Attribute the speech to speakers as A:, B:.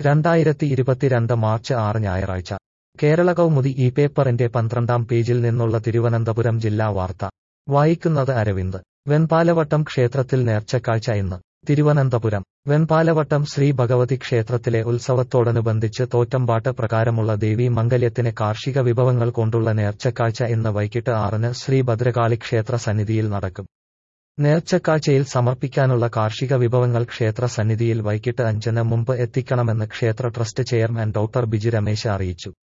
A: 2022 March 6 ഞായറാഴ്ച കേരള കൗമുദി ഈ പേപ്പറിന്റെ 12-ാം പേജിൽ നിന്നുള്ള തിരുവനന്തപുരം ജില്ലാ വാർത്ത വായിക്കുന്നത് അരവിന്ദ്. വെൺപാലവട്ടം ക്ഷേത്രത്തിൽ നേർച്ചക്കാഴ്ച ഇന്ന്. തിരുവനന്തപുരം വെൺപാലവട്ടം ശ്രീ ഭഗവതി ക്ഷേത്രത്തിലെ ഉത്സവത്തോടനുബന്ധിച്ച് തോറ്റമ്പാട്ട് പ്രകാരമുള്ള ദേവീ മംഗല്യത്തിന് കാർഷിക വിഭവങ്ങൾ കൊണ്ടുള്ള നേർച്ചക്കാഴ്ച ഇന്ന് വൈകിട്ട് 6-ന് ശ്രീ ഭദ്രകാളി ക്ഷേത്ര സന്നിധിയിൽ നടക്കും. നേർച്ചക്കാഴ്ചയിൽ സമർപ്പിക്കാനുള്ള കാർഷിക വിഭവങ്ങൾ ക്ഷേത്ര സന്നിധിയിൽ വൈകിട്ട് 5-ന് മുമ്പ് എത്തിക്കണമെന്ന് ക്ഷേത്ര trust chairman doctor Biju Ramesh അറിയിച്ചു.